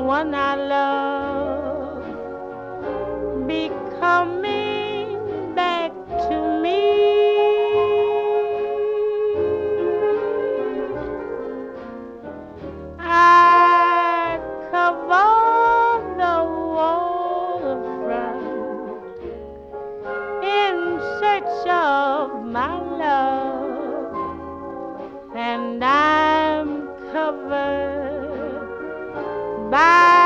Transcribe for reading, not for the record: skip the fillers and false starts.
one I love be coming back to me. I cover the waterfront in search of my love, and I'm covered by